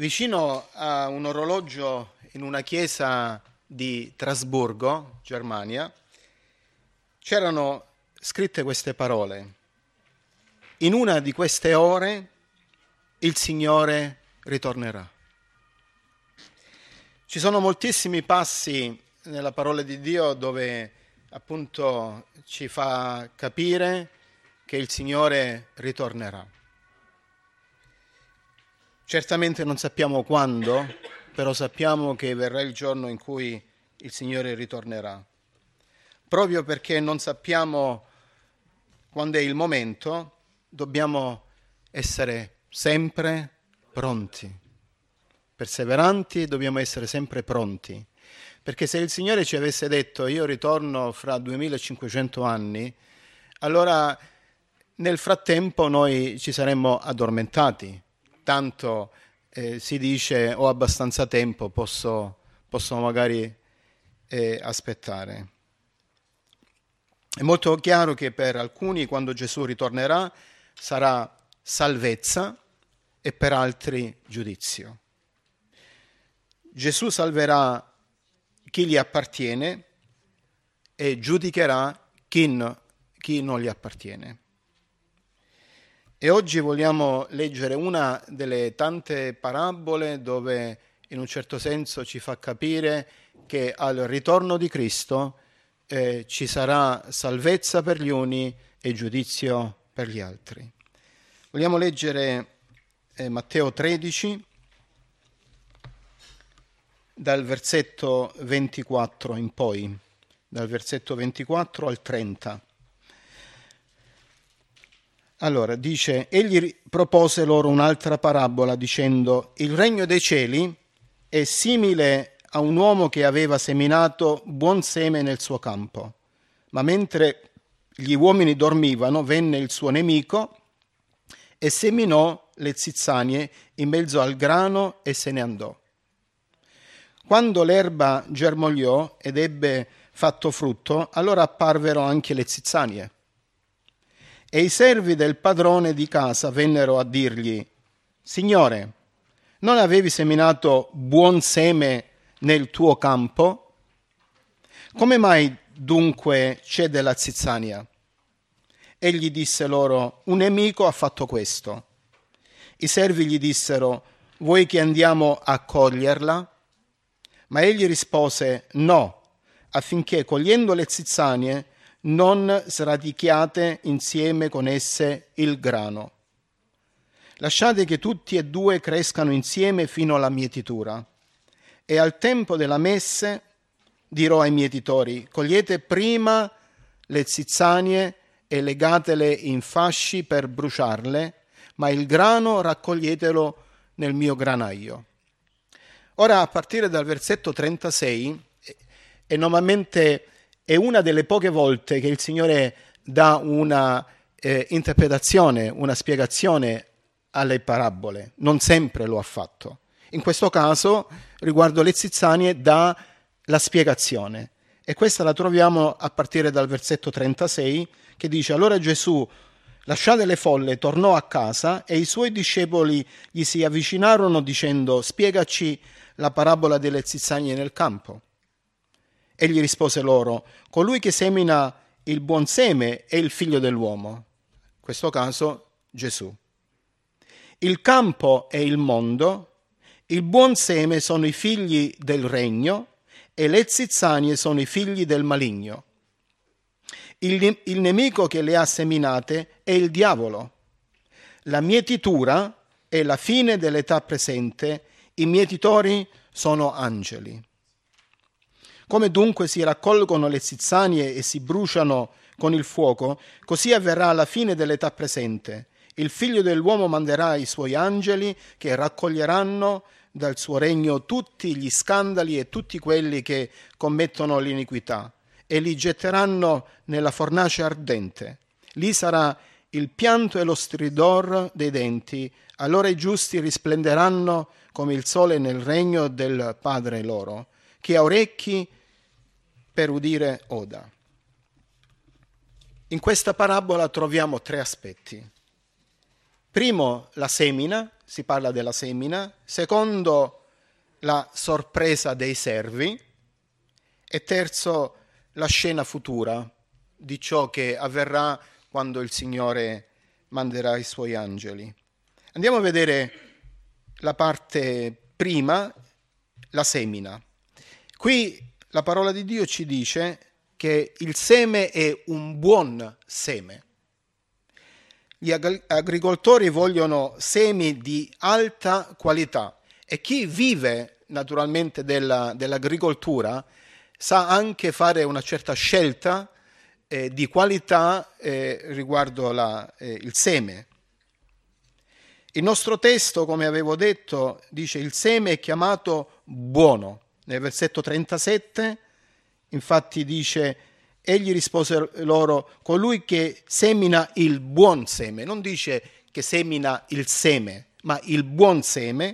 Vicino a un orologio in una chiesa di Strasburgo, Germania, c'erano scritte queste parole: in una di queste ore il Signore ritornerà. Ci sono moltissimi passi nella parola di Dio dove appunto ci fa capire che il Signore ritornerà. Certamente non sappiamo quando, però sappiamo che verrà il giorno in cui il Signore ritornerà. Proprio perché non sappiamo quando è il momento, dobbiamo essere sempre pronti. Perseveranti, dobbiamo essere sempre pronti. Perché se il Signore ci avesse detto io ritorno fra 2500 anni, allora nel frattempo noi ci saremmo addormentati. Tanto si dice ho abbastanza tempo, posso magari aspettare. È molto chiaro che per alcuni quando Gesù ritornerà sarà salvezza e per altri giudizio. Gesù salverà chi gli appartiene e giudicherà chi non gli appartiene. E oggi vogliamo leggere una delle tante parabole dove in un certo senso ci fa capire che al ritorno di Cristo ci sarà salvezza per gli uni e giudizio per gli altri. Vogliamo leggere Matteo 13 dal versetto 24 in poi, dal versetto 24 al 30. Allora, dice, egli propose loro un'altra parabola dicendo, il regno dei cieli è simile a un uomo che aveva seminato buon seme nel suo campo, ma mentre gli uomini dormivano venne il suo nemico e seminò le zizzanie in mezzo al grano e se ne andò. Quando l'erba germogliò ed ebbe fatto frutto, allora apparvero anche le zizzanie. E i servi del padrone di casa vennero a dirgli, Signore, non avevi seminato buon seme nel tuo campo? Come mai dunque c'è della zizzania? Egli disse loro, un nemico ha fatto questo. I servi gli dissero, vuoi che andiamo a coglierla? Ma egli rispose, no, affinché cogliendo le zizzanie non sradichiate insieme con esse il grano. Lasciate che tutti e due crescano insieme fino alla mietitura. E al tempo della messe dirò ai mietitori, cogliete prima le zizzanie e legatele in fasci per bruciarle, ma il grano raccoglietelo nel mio granaio. Ora, a partire dal versetto 36, e normalmente è una delle poche volte che il Signore dà una interpretazione, una spiegazione alle parabole. Non sempre lo ha fatto. In questo caso, riguardo le zizzanie, dà la spiegazione. E questa la troviamo a partire dal versetto 36, che dice, allora Gesù, lasciate le folle, tornò a casa e i suoi discepoli gli si avvicinarono dicendo, spiegaci la parabola delle zizzanie nel campo. Egli rispose loro, colui che semina il buon seme è il figlio dell'uomo, in questo caso Gesù. Il campo è il mondo, il buon seme sono i figli del regno e le zizzanie sono i figli del maligno. Il nemico che le ha seminate è il diavolo. La mietitura è la fine dell'età presente, i mietitori sono angeli. Come dunque si raccolgono le zizzanie e si bruciano con il fuoco, così avverrà alla fine dell'età presente. Il figlio dell'uomo manderà i suoi angeli che raccoglieranno dal suo regno tutti gli scandali e tutti quelli che commettono l'iniquità e li getteranno nella fornace ardente. Lì sarà il pianto e lo stridor dei denti, allora i giusti risplenderanno come il sole nel regno del Padre loro. Chi ha orecchi per udire oda. In questa parabola troviamo tre aspetti. Primo, la semina si parla della semina, secondo la sorpresa dei servi e terzo la scena futura di ciò che avverrà quando il Signore manderà i suoi angeli. Andiamo a vedere la parte prima, la semina. Qui la parola di Dio ci dice che il seme è un buon seme. Gli agricoltori vogliono semi di alta qualità e chi vive naturalmente dell'agricoltura sa anche fare una certa scelta di qualità riguardo il seme. Il nostro testo, come avevo detto, dice il seme è chiamato buono. Nel versetto 37 infatti dice: egli rispose loro, colui che semina il buon seme, non dice che semina il seme, ma il buon seme.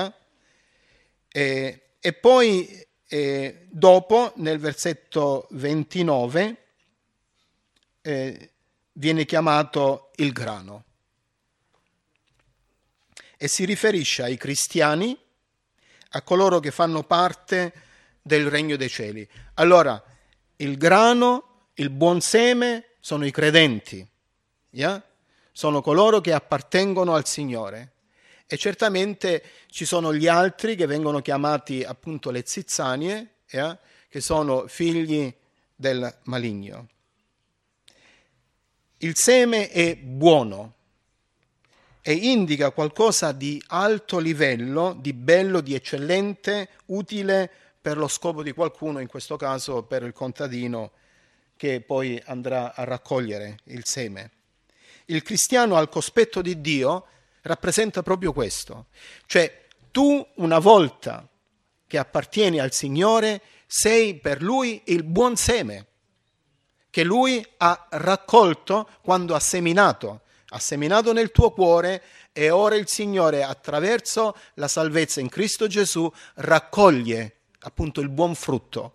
E poi dopo, nel versetto 29, viene chiamato il grano. E si riferisce ai cristiani, a coloro che fanno parte del regno dei cieli. Allora, il grano, il buon seme, sono i credenti, sono coloro che appartengono al Signore. E certamente ci sono gli altri che vengono chiamati appunto le zizzanie, che sono figli del maligno. Il seme è buono e indica qualcosa di alto livello, di bello, di eccellente, utile per lo scopo di qualcuno, in questo caso per il contadino che poi andrà a raccogliere il seme. Il cristiano al cospetto di Dio rappresenta proprio questo, cioè tu una volta che appartieni al Signore sei per Lui il buon seme che Lui ha raccolto quando ha seminato nel tuo cuore e ora il Signore attraverso la salvezza in Cristo Gesù raccoglie appunto il buon frutto.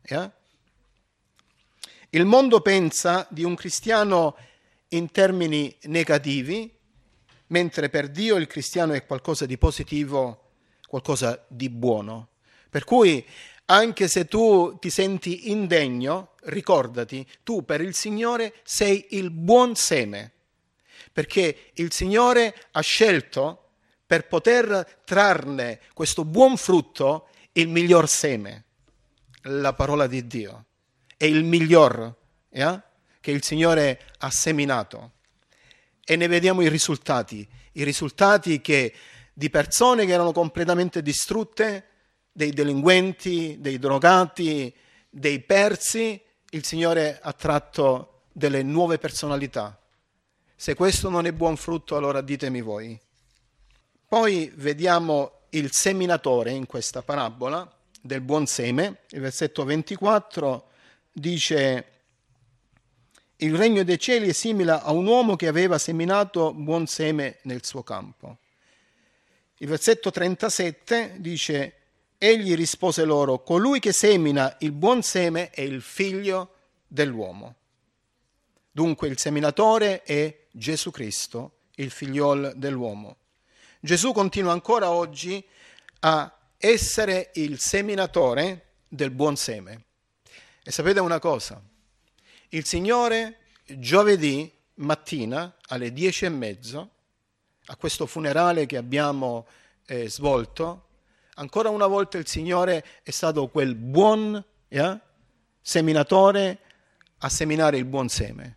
Il mondo pensa di un cristiano in termini negativi, mentre per Dio il cristiano è qualcosa di positivo, qualcosa di buono. Per cui anche se tu ti senti indegno, ricordati, tu per il Signore sei il buon seme, perché il Signore ha scelto per poter trarne questo buon frutto il miglior seme, la parola di Dio. È il miglior che il Signore ha seminato. E ne vediamo i risultati che di persone che erano completamente distrutte, dei delinquenti, dei drogati, dei persi, il Signore ha tratto delle nuove personalità. Se questo non è buon frutto, allora ditemi voi. Poi vediamo il seminatore in questa parabola del buon seme. Il versetto 24 dice: il regno dei cieli è simile a un uomo che aveva seminato buon seme nel suo campo. Il versetto 37 dice: egli rispose loro, colui che semina il buon seme è il figlio dell'uomo. Dunque il seminatore è Gesù Cristo, il figliol dell'uomo. Gesù continua ancora oggi a essere il seminatore del buon seme. E sapete una cosa? Il Signore giovedì mattina alle 10:30, a questo funerale che abbiamo svolto, ancora una volta il Signore è stato quel buon seminatore a seminare il buon seme.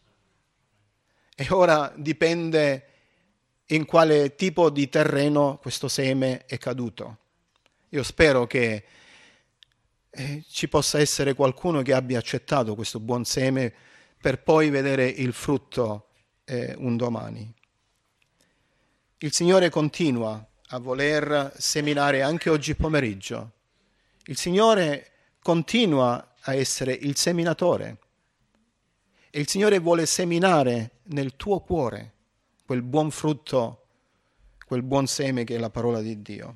E ora dipende in quale tipo di terreno questo seme è caduto. Io spero che ci possa essere qualcuno che abbia accettato questo buon seme per poi vedere il frutto un domani. Il Signore continua a voler seminare anche oggi pomeriggio. Il Signore continua a essere il seminatore e il Signore vuole seminare nel tuo cuore quel buon frutto, quel buon seme che è la parola di Dio.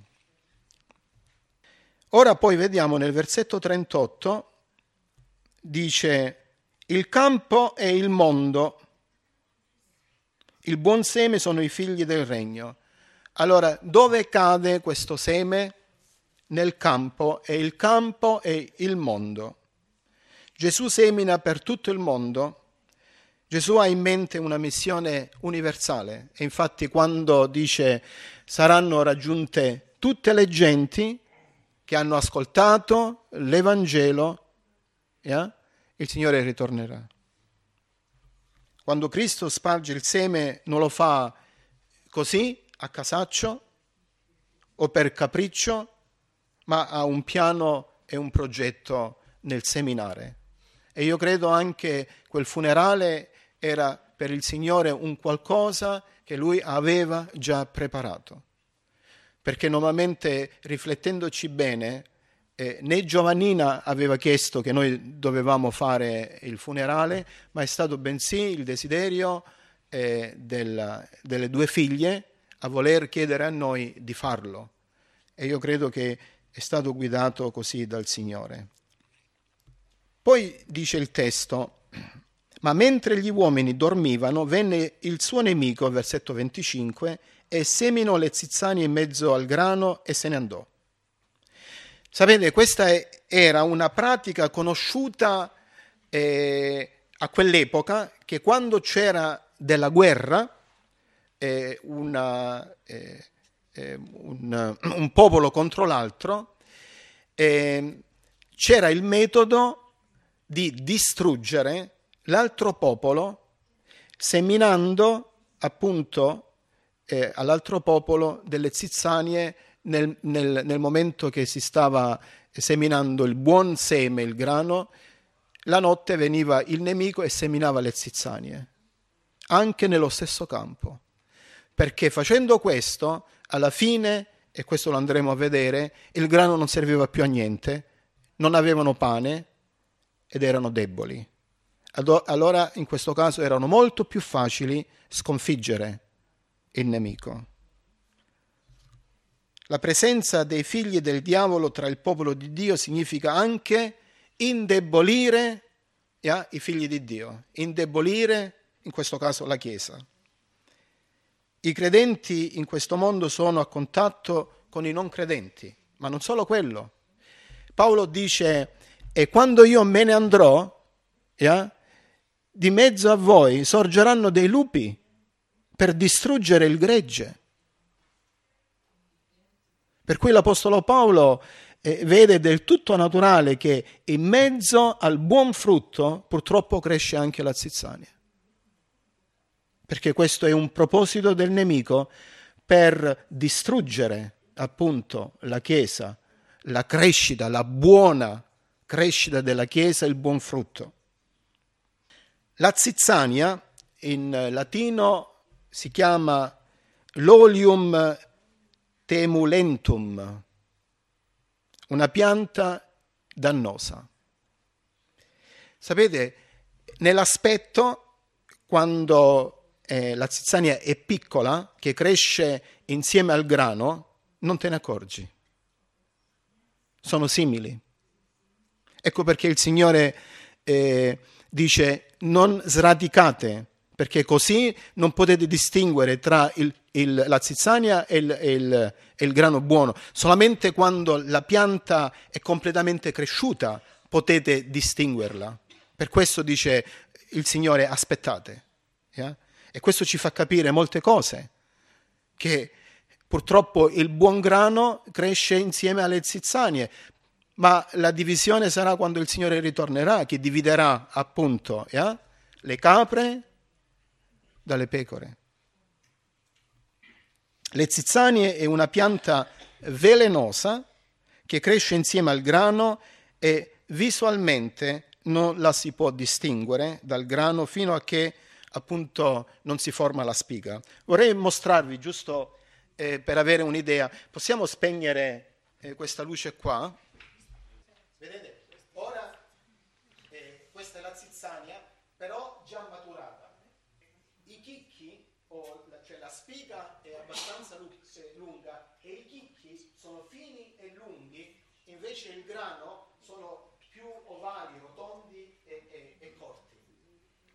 Ora poi vediamo nel versetto 38, dice: il campo è il mondo, il buon seme sono i figli del regno. Allora, dove cade questo seme? Nel campo, e il campo è il mondo. Gesù semina per tutto il mondo. Gesù ha in mente una missione universale e infatti quando dice saranno raggiunte tutte le genti che hanno ascoltato l'Evangelo, il Signore ritornerà. Quando Cristo sparge il seme non lo fa così, a casaccio o per capriccio, ma ha un piano e un progetto nel seminare. E io credo anche quel funerale era per il Signore un qualcosa che Lui aveva già preparato. Perché normalmente, riflettendoci bene, né Giovannina aveva chiesto che noi dovevamo fare il funerale, ma è stato bensì il desiderio delle due figlie a voler chiedere a noi di farlo. E io credo che è stato guidato così dal Signore. Poi dice il testo, ma mentre gli uomini dormivano, venne il suo nemico, versetto 25, e seminò le zizzanie in mezzo al grano e se ne andò. Sapete, questa era una pratica conosciuta a quell'epoca, che quando c'era della guerra, un popolo contro l'altro, c'era il metodo di distruggere l'altro popolo seminando appunto all'altro popolo delle zizzanie nel momento che si stava seminando il buon seme, il grano. La notte veniva il nemico e seminava le zizzanie anche nello stesso campo, perché facendo questo alla fine, e questo lo andremo a vedere, il grano non serviva più a niente, non avevano pane ed erano deboli. Allora in questo caso erano molto più facili sconfiggere il nemico. La presenza dei figli del diavolo tra il popolo di Dio significa anche indebolire i figli di Dio, indebolire in questo caso la Chiesa. I credenti in questo mondo sono a contatto con i non credenti, ma non solo quello. Paolo dice, e quando io me ne andrò, di mezzo a voi sorgeranno dei lupi per distruggere il gregge. Per cui l'Apostolo Paolo vede del tutto naturale che in mezzo al buon frutto purtroppo cresce anche la zizzania. Perché questo è un proposito del nemico per distruggere appunto la Chiesa, la crescita, la buona crescita della Chiesa, il buon frutto. La zizzania in latino si chiama l'olium temulentum, una pianta dannosa. Sapete, nell'aspetto, quando la zizzania è piccola, che cresce insieme al grano, non te ne accorgi. Sono simili. Ecco perché il Signore dice non sradicate, perché così non potete distinguere tra la zizzania e il grano buono. Solamente quando la pianta è completamente cresciuta potete distinguerla. Per questo dice il Signore aspettate. E questo ci fa capire molte cose, che purtroppo il buon grano cresce insieme alle zizzanie, ma la divisione sarà quando il Signore ritornerà, che dividerà appunto le capre dalle pecore. Le zizzanie è una pianta velenosa che cresce insieme al grano e visualmente non la si può distinguere dal grano fino a che appunto non si forma la spiga. Vorrei mostrarvi, giusto per avere un'idea, possiamo spegnere questa luce qua? Vedete? Ora questa è la zizzania, però già maturata. I chicchi, cioè la spiga è abbastanza lunga e i chicchi sono fini e lunghi, invece il grano sono più ovali, rotondi e corti.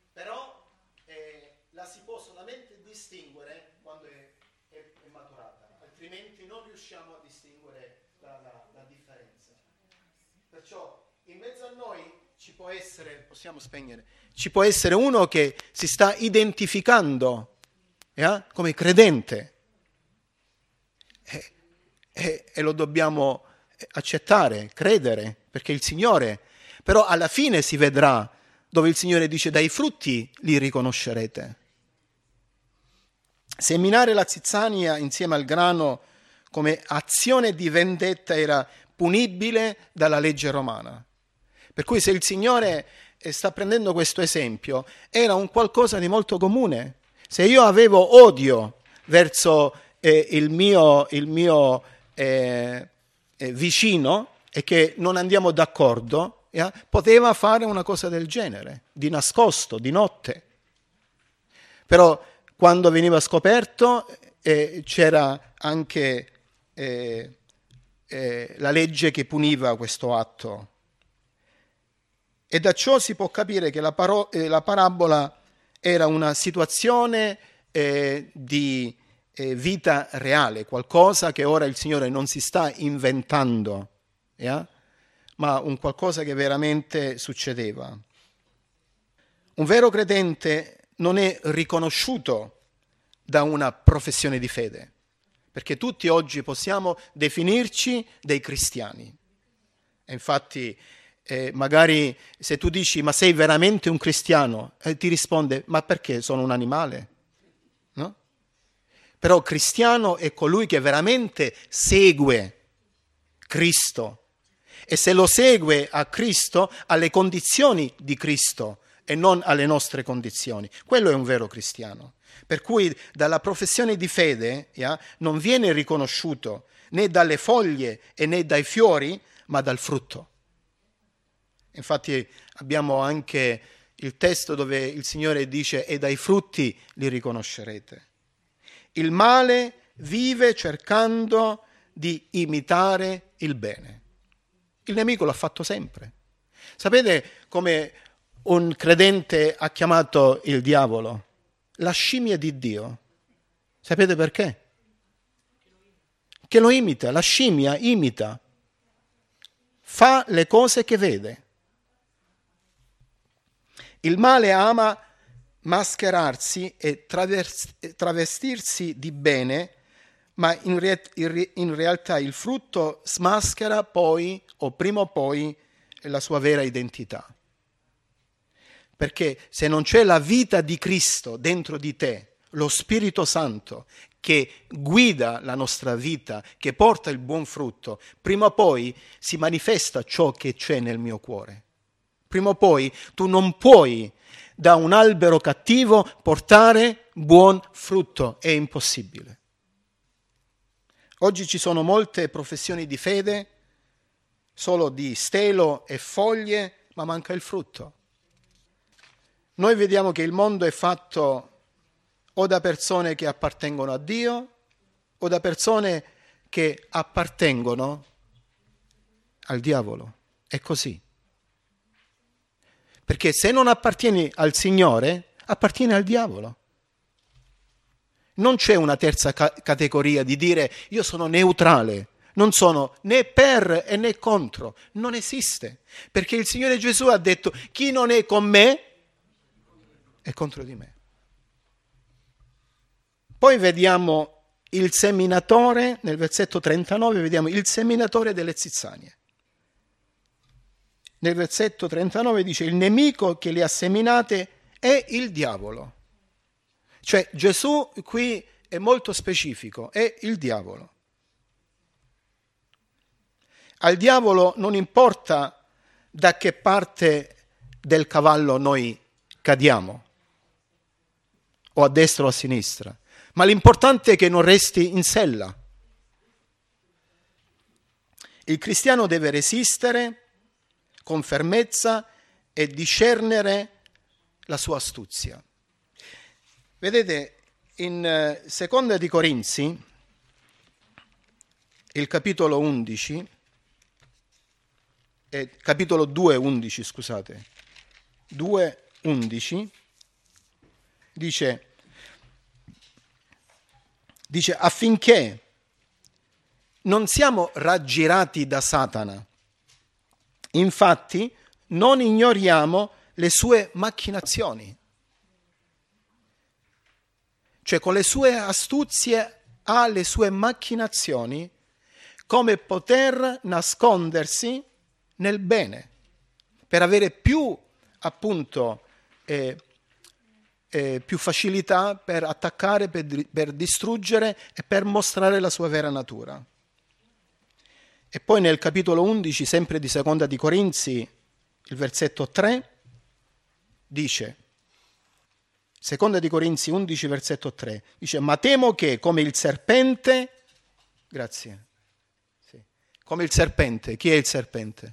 Però la si può solamente distinguere quando è maturata. altrimenti non riusciamo a distinguere la differenza. Perciò in mezzo a noi ci può essere, possiamo spegnere, ci può essere uno che si sta identificando come credente e lo dobbiamo accettare, credere, perché il Signore, però alla fine si vedrà, dove il Signore dice dai frutti li riconoscerete. Seminare la zizzania insieme al grano come azione di vendetta era punibile dalla legge romana. Per cui se il Signore sta prendendo questo esempio, era un qualcosa di molto comune. Se io avevo odio verso il mio vicino e che non andiamo d'accordo, poteva fare una cosa del genere, di nascosto, di notte. Però quando veniva scoperto c'era anche la legge che puniva questo atto. E da ciò si può capire che la parabola era una situazione di vita reale, qualcosa che ora il Signore non si sta inventando, ma un qualcosa che veramente succedeva. Un vero credente non è riconosciuto da una professione di fede, perché tutti oggi possiamo definirci dei cristiani. E infatti magari se tu dici ma sei veramente un cristiano, ti risponde ma perché sono un animale? No? Però cristiano è colui che veramente segue Cristo e se lo segue a Cristo alle condizioni di Cristo e non alle nostre condizioni. Quello è un vero cristiano. Per cui dalla professione di fede non viene riconosciuto né dalle foglie e né dai fiori, ma dal frutto. Infatti abbiamo anche il testo dove il Signore dice e dai frutti li riconoscerete. Il male vive cercando di imitare il bene. Il nemico l'ha fatto sempre. Sapete come un credente ha chiamato il diavolo? La scimmia di Dio. Sapete perché? Che lo imita, la scimmia imita, fa le cose che vede. Il male ama mascherarsi e travestirsi di bene, ma in realtà il frutto smaschera poi o prima o poi la sua vera identità. Perché se non c'è la vita di Cristo dentro di te, lo Spirito Santo che guida la nostra vita, che porta il buon frutto, prima o poi si manifesta ciò che c'è nel mio cuore. Prima o poi tu non puoi da un albero cattivo portare buon frutto, è impossibile. Oggi ci sono molte professioni di fede, solo di stelo e foglie, ma manca il frutto. Noi vediamo che il mondo è fatto o da persone che appartengono a Dio o da persone che appartengono al diavolo. È così. Perché se non appartieni al Signore, appartieni al diavolo. Non c'è una terza categoria di dire io sono neutrale, non sono né per e né contro. Non esiste. Perché il Signore Gesù ha detto chi non è con me è contro di me. Poi vediamo il seminatore, nel versetto 39 vediamo il seminatore delle zizzanie. Nel versetto 39 dice il nemico che le ha seminate è il diavolo. Cioè Gesù qui è molto specifico, è il diavolo. Al diavolo non importa da che parte del cavallo noi cadiamo, o a destra o a sinistra, ma l'importante è che non resti in sella. Il cristiano deve resistere con fermezza e discernere la sua astuzia. Vedete, in Seconda di Corinzi, il capitolo 11, capitolo 2:11, scusate, 2:11, dice affinché non siamo raggirati da Satana. Infatti, non ignoriamo le sue macchinazioni. Cioè, con le sue astuzie ha le sue macchinazioni come poter nascondersi nel bene, per avere più, appunto, più facilità per attaccare, per distruggere e per mostrare la sua vera natura. E poi nel capitolo 11, sempre di Seconda di Corinzi, il versetto 3, dice, Seconda di Corinzi 11, versetto 3, dice, ma temo che come il serpente, grazie, sì, come il serpente, chi è il serpente?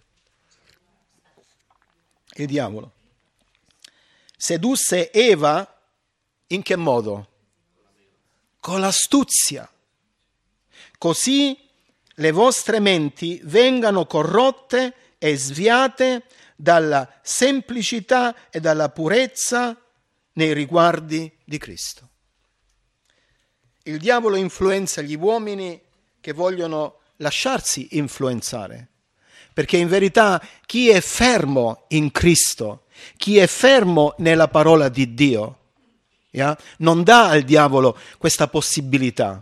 Il diavolo. Sedusse Eva in che modo? Con l'astuzia. Così le vostre menti vengano corrotte e sviate dalla semplicità e dalla purezza nei riguardi di Cristo. Il diavolo influenza gli uomini che vogliono lasciarsi influenzare, perché in verità chi è fermo in Cristo, chi è fermo nella parola di Dio, non dà al diavolo questa possibilità.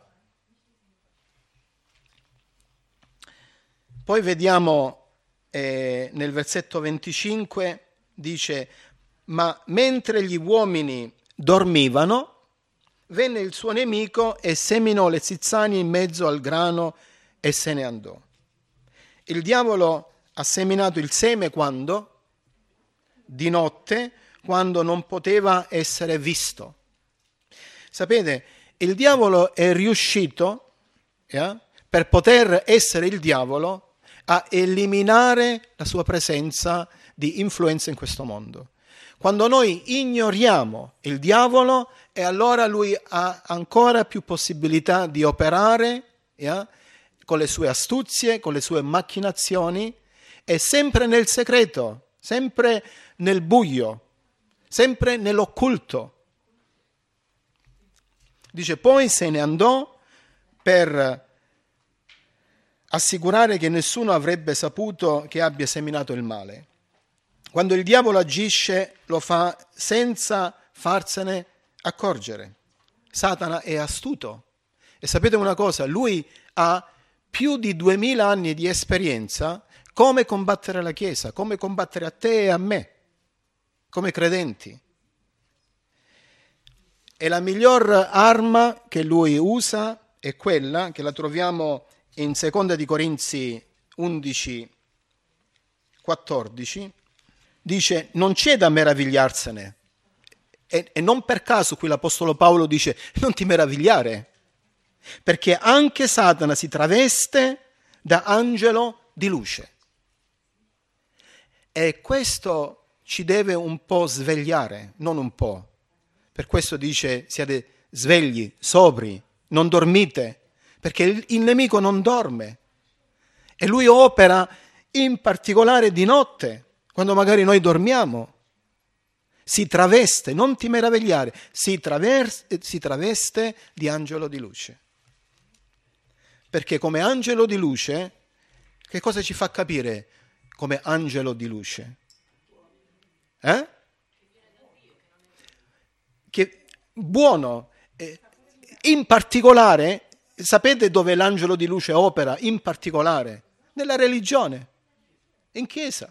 Poi vediamo nel versetto 25, dice, ma mentre gli uomini dormivano, venne il suo nemico e seminò le zizzanie in mezzo al grano e se ne andò. Il diavolo ha seminato il seme quando? Di notte, quando non poteva essere visto. Sapete, il diavolo è riuscito, per poter essere il diavolo, a eliminare la sua presenza di influenza in questo mondo. Quando noi ignoriamo il diavolo, e allora lui ha ancora più possibilità di operare con le sue astuzie, con le sue macchinazioni, e sempre nel segreto, sempre nel buio, sempre nell'occulto. Dice, poi se ne andò per assicurare che nessuno avrebbe saputo che abbia seminato il male. Quando il diavolo agisce, lo fa senza farsene accorgere. Satana è astuto. E sapete una cosa? Lui ha più di 2000 anni di esperienza come combattere la Chiesa, come combattere a te e a me, come credenti. E la miglior arma che lui usa è quella che la troviamo in Seconda di Corinzi 11, 14, dice, non c'è da meravigliarsene. E non per caso qui l'Apostolo Paolo dice, non ti meravigliare, perché anche Satana si traveste da angelo di luce. E questo ci deve un po' svegliare, non un po'. Per questo dice, siate svegli, sobri, non dormite, perché il nemico non dorme. E lui opera in particolare di notte, quando magari noi dormiamo. Si traveste, non ti meravigliare, si traveste di angelo di luce. Perché come angelo di luce, che cosa ci fa capire come angelo di luce? Che buono. In particolare, sapete dove l'angelo di luce opera? In particolare, nella religione, in chiesa.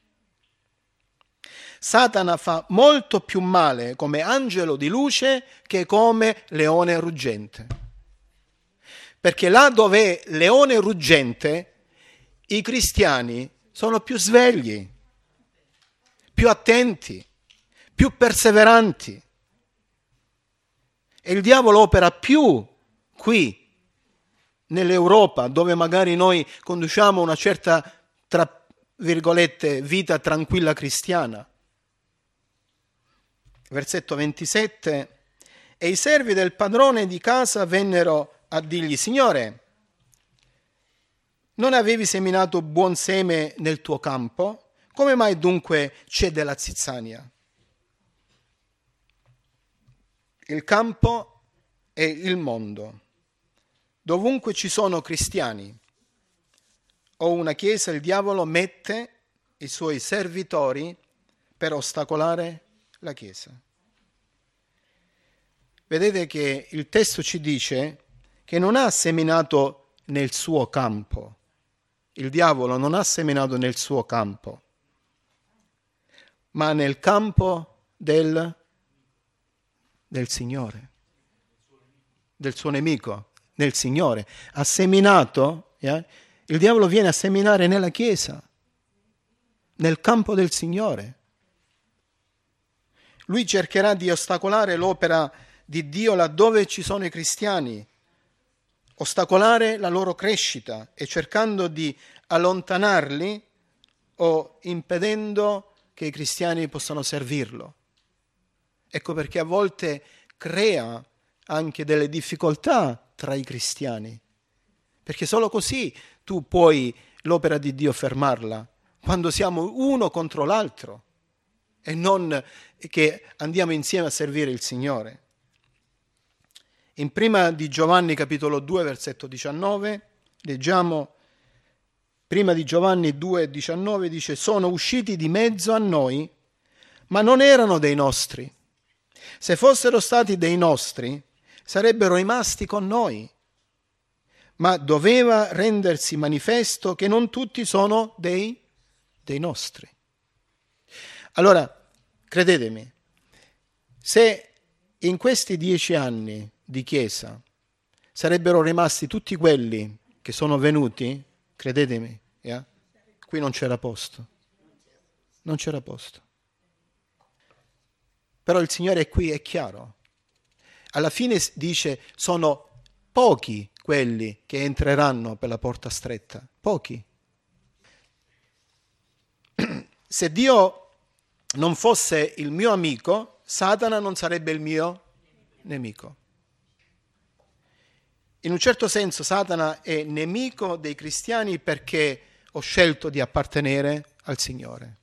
Satana fa molto più male come angelo di luce che come leone ruggente. Perché là dove è leone ruggente, i cristiani sono più svegli, più attenti, più perseveranti. E il diavolo opera più qui, nell'Europa, dove magari noi conduciamo una certa, tra virgolette, vita tranquilla cristiana. Versetto 27, e i servi del padrone di casa vennero a dirgli, Signore, non avevi seminato buon seme nel tuo campo? Come mai dunque c'è della zizzania? Il campo è il mondo. Dovunque ci sono cristiani, o una chiesa, il diavolo mette i suoi servitori per ostacolare la chiesa. Vedete che il testo ci dice che non ha seminato nel suo campo. Il diavolo non ha seminato nel suo campo, ma nel campo del Signore, del suo nemico, del Signore. Ha seminato, il diavolo viene a seminare nella Chiesa, nel campo del Signore. Lui cercherà di ostacolare l'opera di Dio laddove ci sono i cristiani, ostacolare la loro crescita e cercando di allontanarli o impedendo che i cristiani possano servirlo. Ecco perché a volte crea anche delle difficoltà tra i cristiani, perché solo così tu puoi l'opera di Dio fermarla, quando siamo uno contro l'altro e non che andiamo insieme a servire il Signore. In prima di Giovanni capitolo 2 versetto 19 leggiamo, prima di Giovanni 2,19 dice: sono usciti di mezzo a noi, ma non erano dei nostri. Se fossero stati dei nostri, sarebbero rimasti con noi. Ma doveva rendersi manifesto che non tutti sono dei nostri. Allora, credetemi, se in questi 10 anni di Chiesa sarebbero rimasti tutti quelli che sono venuti, credetemi, qui non c'era posto. Non c'era posto. Però il Signore è qui, è chiaro. Alla fine dice, sono pochi quelli che entreranno per la porta stretta. Pochi. Se Dio non fosse il mio amico, Satana non sarebbe il mio nemico. In un certo senso Satana è nemico dei cristiani perché ho scelto di appartenere al Signore.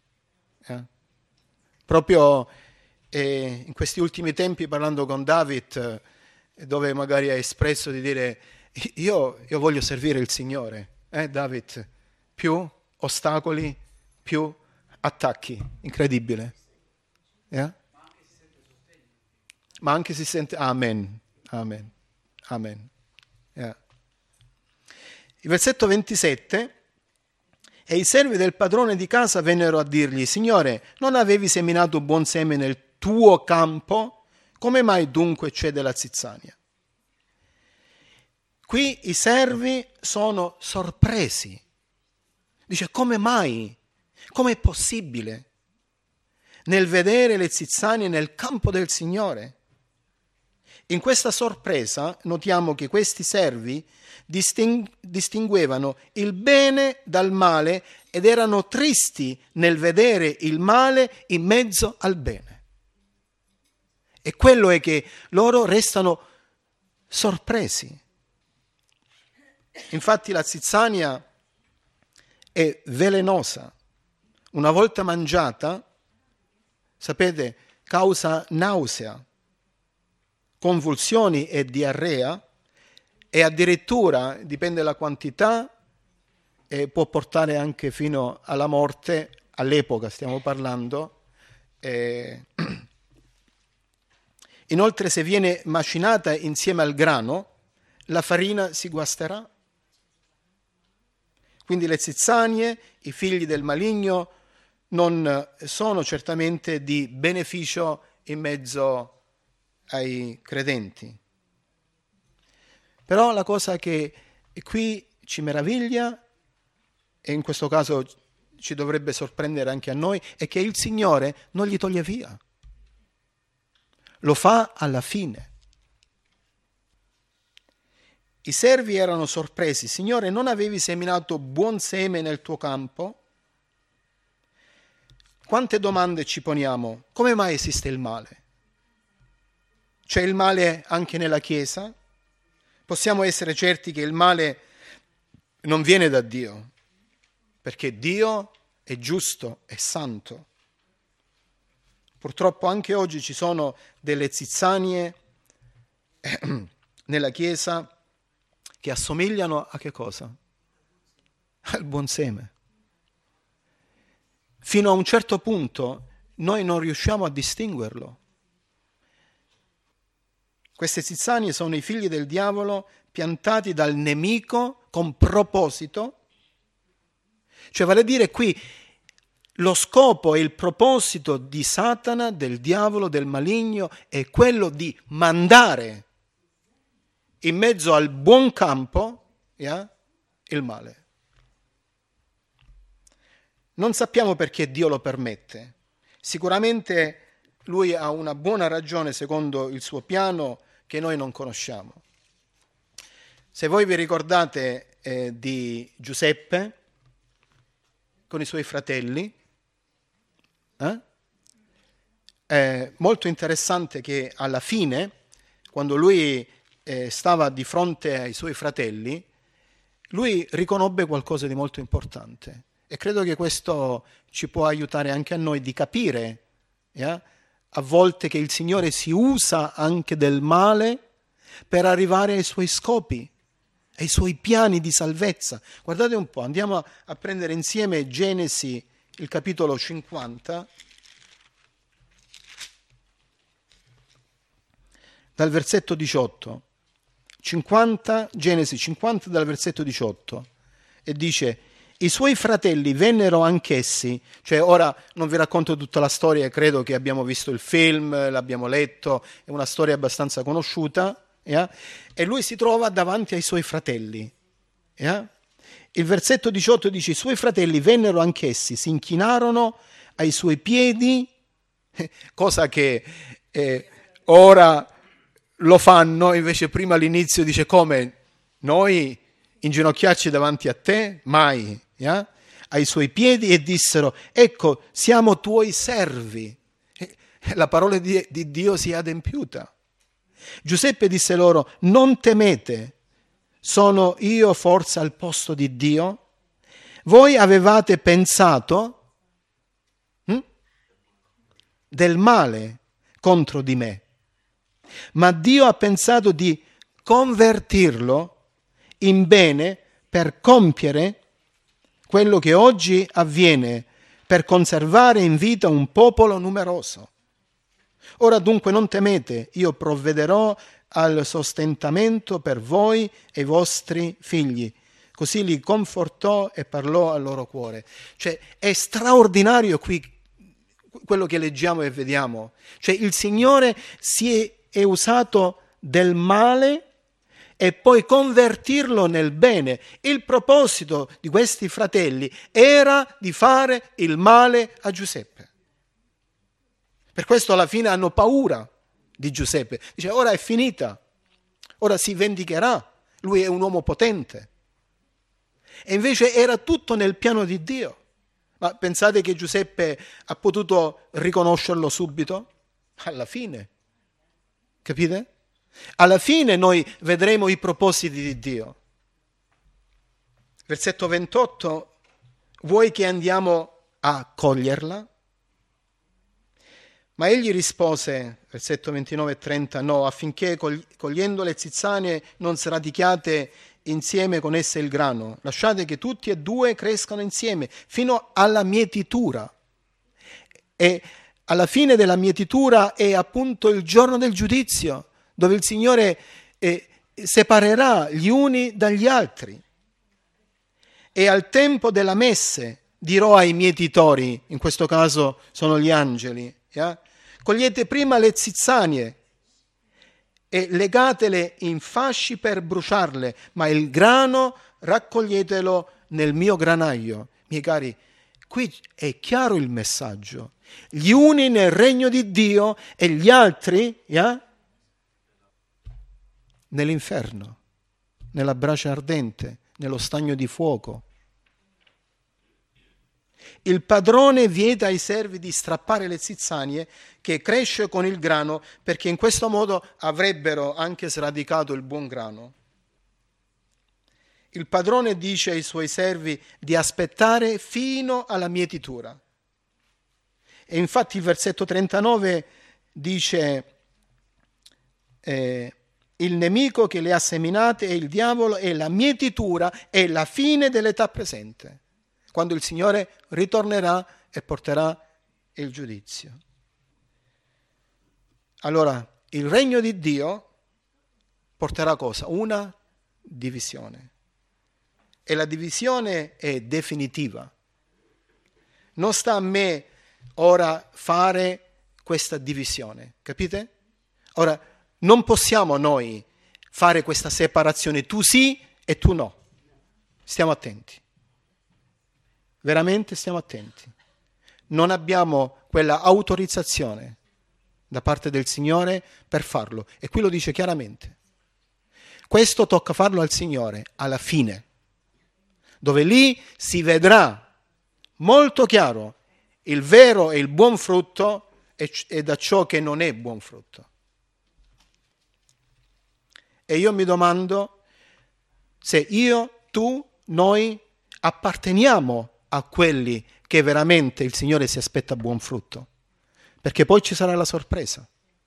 Proprio in questi ultimi tempi, parlando con David, dove magari ha espresso di dire io voglio servire il Signore. David, più ostacoli, più attacchi. Incredibile. Ma anche si sente... Amen. Amen. Amen. Il versetto 27: e i servi del padrone di casa vennero a dirgli: Signore, non avevi seminato buon seme nel tuo campo? Come mai dunque c'è della zizzania? Qui i servi sono sorpresi. Dice: come mai? Come è possibile? Nel vedere le zizzanie nel campo del Signore. In questa sorpresa notiamo che questi servi distinguevano il bene dal male ed erano tristi nel vedere il male in mezzo al bene. E quello è che loro restano sorpresi. Infatti la zizzania è velenosa. Una volta mangiata, sapete, causa nausea, convulsioni e diarrea, e addirittura, dipende dalla quantità, può portare anche fino alla morte, all'epoca stiamo parlando. Inoltre, se viene macinata insieme al grano, la farina si guasterà. Quindi le zizzanie, i figli del maligno, non sono certamente di beneficio in mezzo ai credenti. Però la cosa che qui ci meraviglia, e in questo caso ci dovrebbe sorprendere anche a noi, è che il Signore non li toglie via. Lo fa alla fine. I servi erano sorpresi. Signore, non avevi seminato buon seme nel tuo campo? Quante domande ci poniamo? Come mai esiste il male? C'è il male anche nella Chiesa? Possiamo essere certi che il male non viene da Dio, perché Dio è giusto, è santo. Purtroppo anche oggi ci sono delle zizzanie nella Chiesa che assomigliano a che cosa? al buon seme. Fino a un certo punto noi non riusciamo a distinguerlo. Queste zizzanie sono i figli del diavolo piantati dal nemico con proposito. Cioè vale a dire qui lo scopo e il proposito di Satana, del diavolo, del maligno è quello di mandare in mezzo al buon campo il male. Non sappiamo perché Dio lo permette. Sicuramente lui ha una buona ragione secondo il suo piano che noi non conosciamo. Se voi vi ricordate di Giuseppe con i suoi fratelli, è molto interessante che alla fine, quando lui stava di fronte ai suoi fratelli, lui riconobbe qualcosa di molto importante. E credo che questo ci può aiutare anche a noi di capire a volte che il Signore si usa anche del male per arrivare ai suoi scopi, ai suoi piani di salvezza. Guardate un po', andiamo a prendere insieme Genesi, il capitolo 50, dal versetto 18. Genesi 50 dal versetto 18, e dice: i suoi fratelli vennero anch'essi, cioè ora non vi racconto tutta la storia, credo che abbiamo visto il film, l'abbiamo letto, è una storia abbastanza conosciuta, e lui si trova davanti ai suoi fratelli. Il versetto 18 dice: i suoi fratelli vennero anch'essi, si inchinarono ai suoi piedi, cosa che ora lo fanno, invece prima all'inizio dice: come noi inginocchiarci davanti a te? Mai. Ai suoi piedi, e dissero: ecco, siamo tuoi servi. La parola di Dio si è adempiuta. Giuseppe disse loro: non temete, sono io forse al posto di Dio? Voi avevate pensato del male contro di me, ma Dio ha pensato di convertirlo in bene per compiere quello che oggi avviene, per conservare in vita un popolo numeroso. Ora dunque non temete, io provvederò al sostentamento per voi e i vostri figli. Così li confortò e parlò al loro cuore. Cioè è straordinario qui quello che leggiamo e vediamo. Cioè il Signore è usato del male e poi convertirlo nel bene. Il proposito di questi fratelli era di fare il male a Giuseppe. Per questo alla fine hanno paura di Giuseppe. Dice: ora è finita, ora si vendicherà, lui è un uomo potente. E invece era tutto nel piano di Dio. Ma pensate che Giuseppe ha potuto riconoscerlo subito? Alla fine. Capite? Alla fine noi vedremo i propositi di Dio. Versetto 28, vuoi che andiamo a coglierla? Ma egli rispose, versetto 29 e 30, no, affinché cogliendo le zizzanie non sradichiate insieme con esse il grano. Lasciate che tutti e due crescano insieme fino alla mietitura. E alla fine della mietitura è appunto il giorno del giudizio, dove il Signore separerà gli uni dagli altri. E al tempo della messe dirò ai mietitori, in questo caso sono gli angeli, cogliete prima le zizzanie e legatele in fasci per bruciarle, ma il grano raccoglietelo nel mio granaio. Miei cari, qui è chiaro il messaggio. Gli uni nel regno di Dio e gli altri nell'inferno, nella brace ardente, nello stagno di fuoco. Il padrone vieta ai servi di strappare le zizzanie che cresce con il grano, perché in questo modo avrebbero anche sradicato il buon grano. Il padrone dice ai suoi servi di aspettare fino alla mietitura. E infatti il versetto 39 dice: Il nemico che le ha seminate è il diavolo, e la mietitura è la fine dell'età presente, quando il Signore ritornerà e porterà il giudizio. Allora, il regno di Dio porterà cosa? Una divisione. E la divisione è definitiva. Non sta a me ora fare questa divisione, capite? Ora, non possiamo noi fare questa separazione, tu sì e tu no. Stiamo attenti. Veramente stiamo attenti. Non abbiamo quella autorizzazione da parte del Signore per farlo. E qui lo dice chiaramente. Questo tocca farlo al Signore alla fine, dove lì si vedrà molto chiaro il vero e il buon frutto e da ciò che non è buon frutto. E io mi domando se io, tu, noi apparteniamo a quelli che veramente il Signore si aspetta buon frutto, perché poi ci sarà la sorpresa.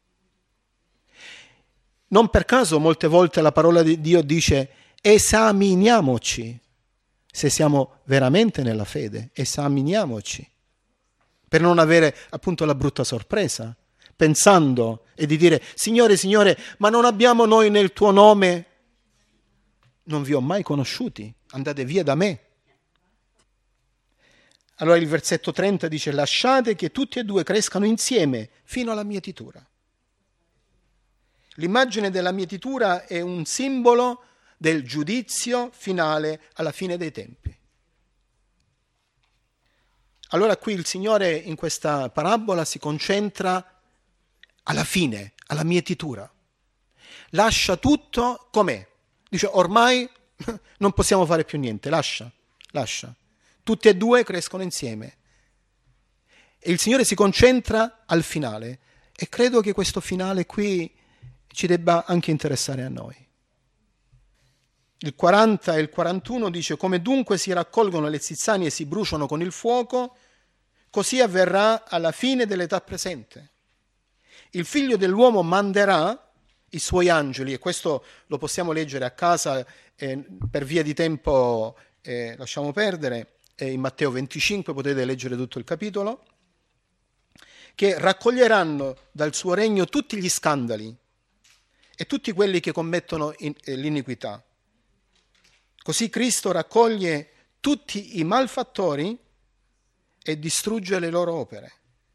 Non per caso molte volte la parola di Dio dice esaminiamoci se siamo veramente nella fede, esaminiamoci, per non avere appunto la brutta sorpresa, pensando e di dire Signore, Signore, ma non abbiamo noi nel tuo nome, non vi ho mai conosciuti, andate via da me. Allora il versetto 30 dice lasciate che tutti e due crescano insieme fino alla mietitura. L'immagine della mietitura è un simbolo del giudizio finale alla fine dei tempi. Allora qui il Signore in questa parabola si concentra alla fine, alla mietitura. Lascia tutto com'è. Dice ormai non possiamo fare più niente, lascia. Tutti e due crescono insieme. E il Signore si concentra al finale. E credo che questo finale qui ci debba anche interessare a noi. Il 40 e il 41 dice come dunque si raccolgono le zizzanie e si bruciano con il fuoco, così avverrà alla fine dell'età presente. Il figlio dell'uomo manderà i suoi angeli, e questo lo possiamo leggere a casa, per via di tempo lasciamo perdere, in Matteo 25 potete leggere tutto il capitolo, che raccoglieranno dal suo regno tutti gli scandali e tutti quelli che commettono l'iniquità. Così Cristo raccoglie tutti i malfattori e distrugge le loro opere.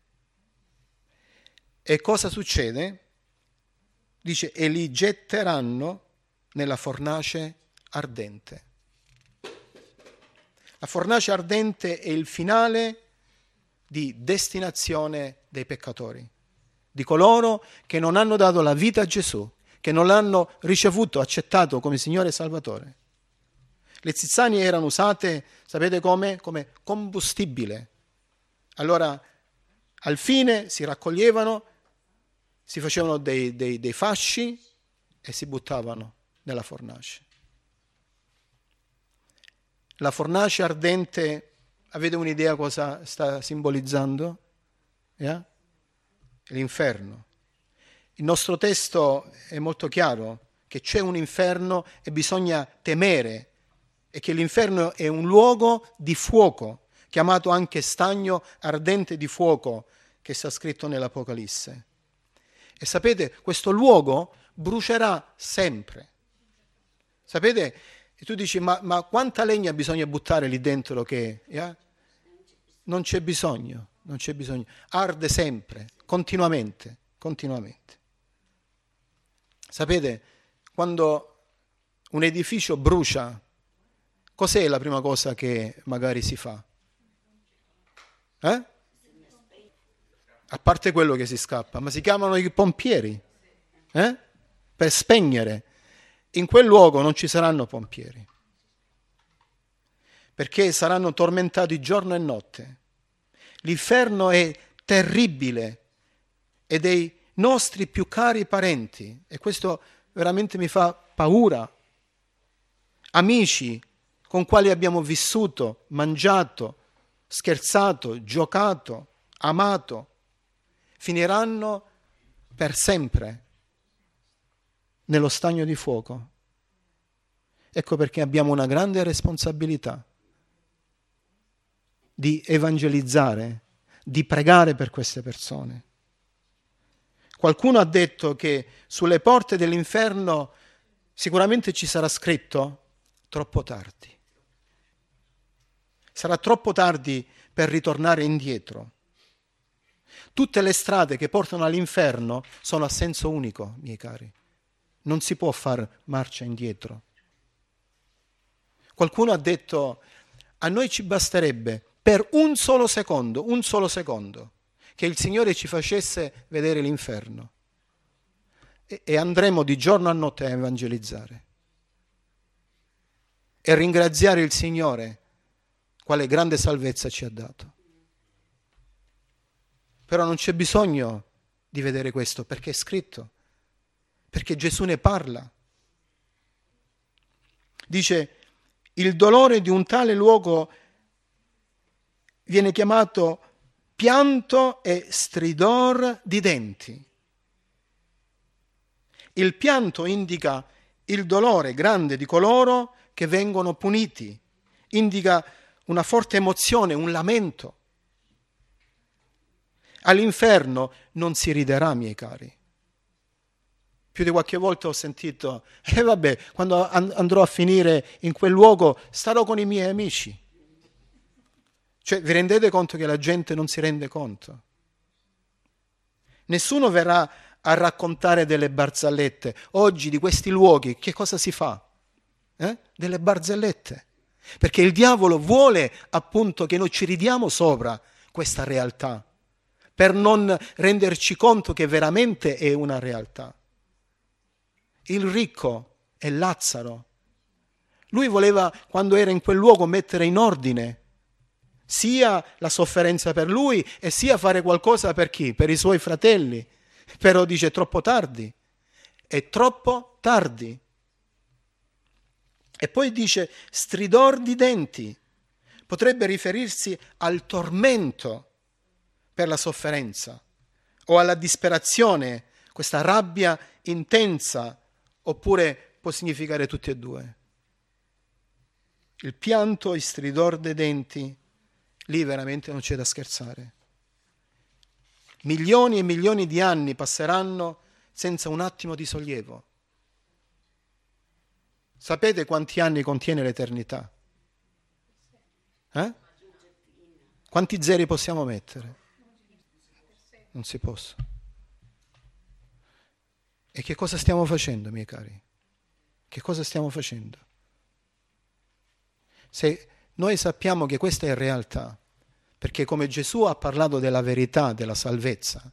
E cosa succede? Dice, e li getteranno nella fornace ardente. La fornace ardente è il finale di destinazione dei peccatori, di coloro che non hanno dato la vita a Gesù, che non l'hanno ricevuto, accettato come Signore e Salvatore. Le zizzanie erano usate, sapete come? Come combustibile. Allora, al fine si raccoglievano, si facevano dei fasci e si buttavano nella fornace. La fornace ardente, avete un'idea cosa sta simbolizzando? L'inferno. Il nostro testo è molto chiaro che c'è un inferno e bisogna temere, e che l'inferno è un luogo di fuoco, chiamato anche stagno ardente di fuoco, che sta scritto nell'Apocalisse. E sapete, questo luogo brucerà sempre. Sapete, e tu dici, ma quanta legna bisogna buttare lì dentro che... Non c'è bisogno. Arde sempre, continuamente. Sapete, quando un edificio brucia, cos'è la prima cosa che magari si fa? A parte quello che si scappa, ma si chiamano i pompieri, per spegnere. In quel luogo non ci saranno pompieri, perché saranno tormentati giorno e notte. L'inferno è terribile, è dei nostri più cari parenti, e questo veramente mi fa paura. Amici con quali abbiamo vissuto, mangiato, scherzato, giocato, amato, finiranno per sempre nello stagno di fuoco. Ecco perché abbiamo una grande responsabilità di evangelizzare, di pregare per queste persone. Qualcuno ha detto che sulle porte dell'inferno sicuramente ci sarà scritto troppo tardi. Sarà troppo tardi per ritornare indietro. Tutte le strade che portano all'inferno sono a senso unico, miei cari. Non si può far marcia indietro. Qualcuno ha detto: a noi ci basterebbe per un solo secondo, che il Signore ci facesse vedere l'inferno e andremo di giorno a notte a evangelizzare e ringraziare il Signore quale grande salvezza ci ha dato. Però non c'è bisogno di vedere questo, perché è scritto, perché Gesù ne parla. Dice: il dolore di un tale luogo viene chiamato pianto e stridor di denti. Il pianto indica il dolore grande di coloro che vengono puniti, indica una forte emozione, un lamento. All'inferno non si riderà, miei cari. Più di qualche volta ho sentito: vabbè, quando andrò a finire in quel luogo starò con i miei amici. Cioè, vi rendete conto che la gente non si rende conto? Nessuno verrà a raccontare delle barzellette. Oggi di questi luoghi che cosa si fa? Delle barzellette. Perché il diavolo vuole appunto che noi ci ridiamo sopra questa realtà, per non renderci conto che veramente è una realtà. Il ricco è Lazzaro. Lui voleva, quando era in quel luogo, mettere in ordine sia la sofferenza per lui e sia fare qualcosa per chi? Per i suoi fratelli. Però dice: è troppo tardi. È troppo tardi. E poi dice stridor di denti. Potrebbe riferirsi al tormento per la sofferenza o alla disperazione, questa rabbia intensa, oppure può significare tutti e due. Il pianto e stridor dei denti, lì veramente non c'è da scherzare. Milioni e milioni di anni passeranno senza un attimo di sollievo. Sapete quanti anni contiene l'eternità? Quanti zeri possiamo mettere? Non si possono. E che cosa stiamo facendo, miei cari? Che cosa stiamo facendo? Se noi sappiamo che questa è realtà, perché come Gesù ha parlato della verità, della salvezza,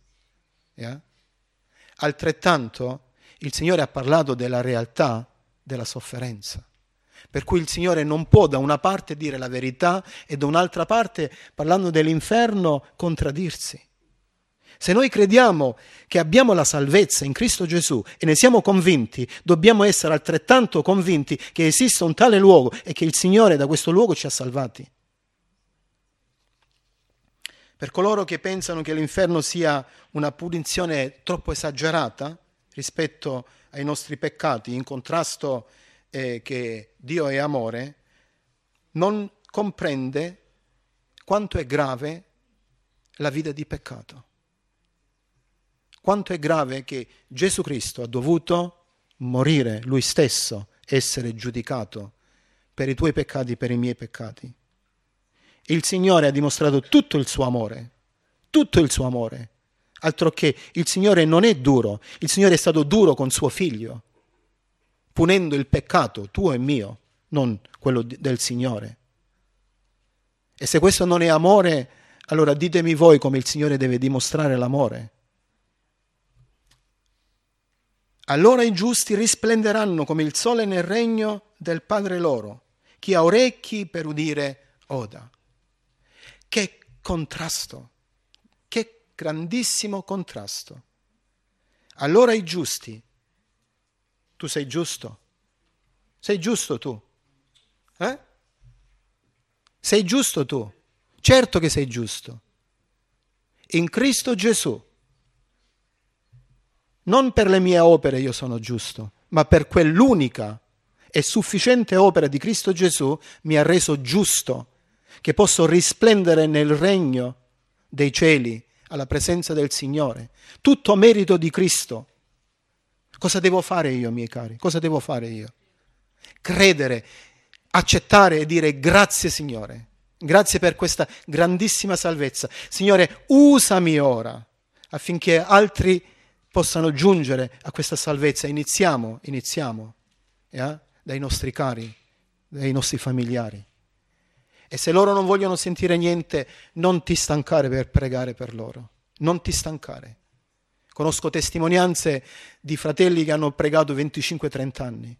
altrettanto il Signore ha parlato della realtà della sofferenza. Per cui il Signore non può da una parte dire la verità e da un'altra parte, parlando dell'inferno, contraddirsi. Se noi crediamo che abbiamo la salvezza in Cristo Gesù e ne siamo convinti, dobbiamo essere altrettanto convinti che esiste un tale luogo e che il Signore da questo luogo ci ha salvati. Per coloro che pensano che l'inferno sia una punizione troppo esagerata rispetto ai nostri peccati, in contrasto che Dio è amore, non comprende quanto è grave la vita di peccato. Quanto è grave che Gesù Cristo ha dovuto morire lui stesso, essere giudicato per i tuoi peccati, per i miei peccati. Il Signore ha dimostrato tutto il suo amore, altro che il Signore non è duro, il Signore è stato duro con suo figlio, punendo il peccato tuo e mio, non quello del Signore. E se questo non è amore, allora ditemi voi come il Signore deve dimostrare l'amore. Allora i giusti risplenderanno come il sole nel regno del Padre loro. Chi ha orecchi per udire oda. Che contrasto, che grandissimo contrasto. Allora i giusti, tu sei giusto? Sei giusto tu? Sei giusto tu? Certo che sei giusto. In Cristo Gesù. Non per le mie opere io sono giusto, ma per quell'unica e sufficiente opera di Cristo Gesù mi ha reso giusto, che posso risplendere nel regno dei cieli, alla presenza del Signore. Tutto merito di Cristo. Cosa devo fare io, miei cari? Cosa devo fare io? Credere, accettare e dire grazie Signore. Grazie per questa grandissima salvezza. Signore, usami ora affinché altri possano giungere a questa salvezza. Iniziamo dai nostri cari, dai nostri familiari. E se loro non vogliono sentire niente, non ti stancare per pregare per loro. Non ti stancare. Conosco testimonianze di fratelli che hanno pregato 25-30 anni.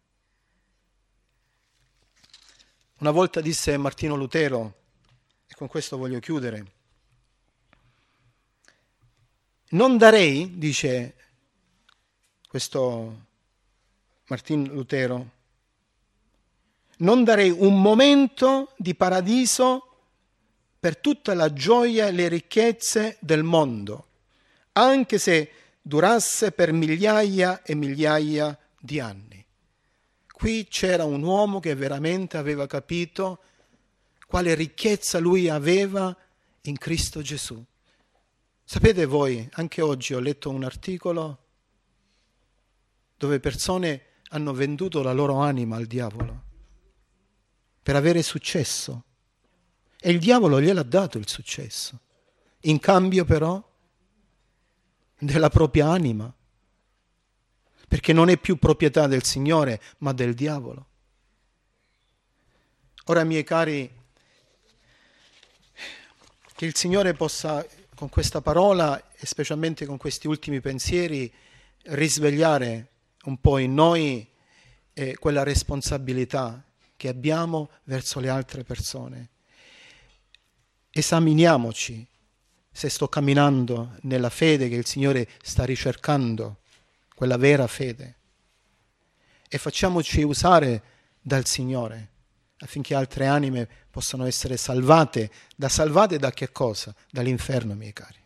Una volta disse Martino Lutero, e con questo voglio chiudere, non darei, dice questo Martino Lutero, non darei un momento di paradiso per tutta la gioia e le ricchezze del mondo, anche se durasse per migliaia e migliaia di anni. Qui c'era un uomo che veramente aveva capito quale ricchezza lui aveva in Cristo Gesù. Sapete voi, anche oggi ho letto un articolo dove persone hanno venduto la loro anima al diavolo per avere successo. E il diavolo gliel'ha dato il successo. In cambio però della propria anima. Perché non è più proprietà del Signore, ma del diavolo. Ora, miei cari, che il Signore possa, con questa parola e specialmente con questi ultimi pensieri, risvegliare un po' in noi quella responsabilità che abbiamo verso le altre persone. Esaminiamoci se sto camminando nella fede che il Signore sta ricercando, quella vera fede, e facciamoci usare dal Signore affinché altre anime possano essere salvate da che cosa? Dall'inferno, miei cari.